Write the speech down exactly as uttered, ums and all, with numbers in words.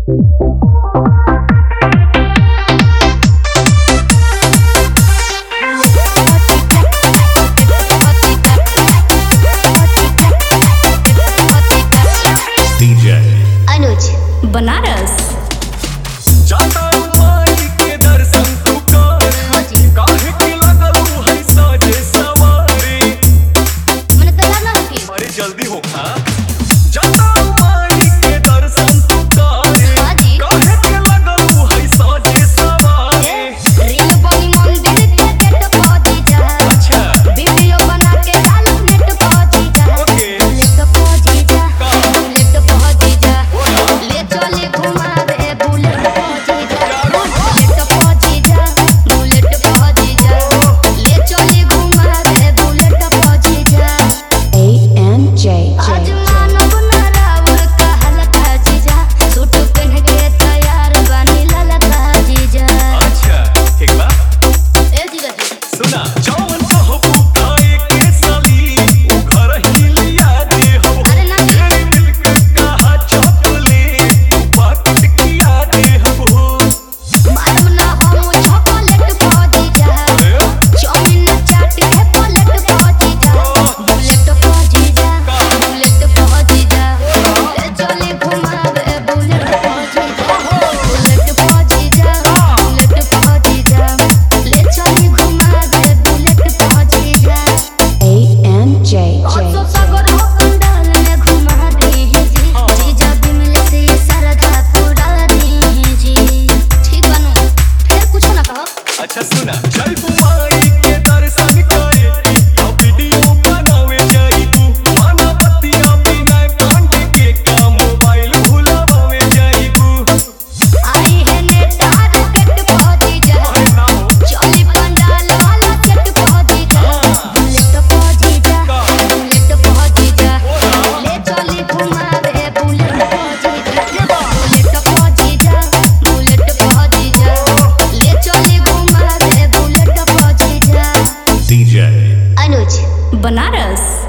बनारस जाता माई के दर्शन तू कर काहे के लगलू है साजे सवारी मने तैयार ना होके अरे जल्दी हो खा जाता माई के दर्शन तू कर काहे के लगलू है साजे सवारी रील बनी मंदिर के गेट पहुंची जा अच्छा वीडियो बना के डाल नेट पहुंची जा ओके नेट पहुंची जा नेट पहुंची जा ले चले घुमा दे बुलेट पहुंची जा नेट पहुंची जा बुलेट पहुंची जा ले चले घुमा दे बुलेट पहुंची जा A N J आज J मानो बनारावर का हलका जीजा सूट पहन के तैयार बनी ललका जीजा अच्छा ठीक बा ए जीजा जी सुना जौन कहबू खाए के साली उ घर ही लिया दे हो अरे ना जी तेरी मिल्क कहा चॉकलेट तू पाकिट किया दे हो मालूम ना हम चॉकलेट पहुंची जा चाउमीन चाट के प्लेट पहुंची जा बुलेट पहुंची जा बुलेट पहुंची जा ले चले घुमा दे बुलेट पहुंची जा बुलेट पहुंची जा बुलेट पहुंची जा ले चले घुमा दे बुलेट पहुंची जा A N J so J सागर हो पंडाल में घुमा दे जी जीजा भी मिले से ये सारा जा पूरा दे जी ठीक बनू फिर कुछ ना कहो अच्छा सुना चल कुमारी के दर्शन करे तो वीडियो बनावे जाइबू माना बत्तियां बिना कांटे के का मोबाइल भुलावे जाइबू आई है ने टारगेट पहुंची जा अरे ना हो चली पंडाल वाला सेट पहुंची जा बुलेट पहुंची जा बुलेट पहुंची जा ले चली घुमा दे बुलेट पहुंची जा बुलेट पहुंची जा बुलेट पहुंची जा ले चली घुमा दे बुलेट पहुंची जा डीजे अनुज बनारस।